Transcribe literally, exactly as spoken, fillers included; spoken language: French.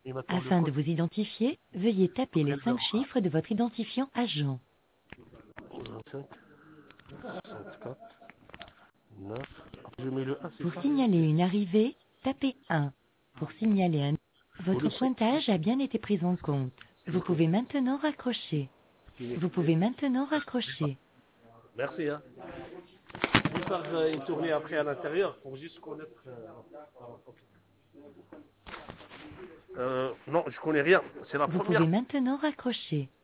Il m'attend le Afin de code. vous identifier, veuillez taper les Quel cinq genre? chiffres de votre identifiant agent. cinq, soixante-quatre, neuf. J'ai mis le un, c'est Pour ça? signaler une arrivée, tapez un. Pour signaler un... Vous Votre laissez. pointage a bien été pris en compte. Vous Ok. pouvez maintenant raccrocher. Vous pouvez maintenant raccrocher. Merci. Hein. Je vais faire euh, une tournée après à l'intérieur pour juste connaître. Euh... ok. Euh, non, je connais rien. C'est la Vous pouvez première. maintenant raccrocher.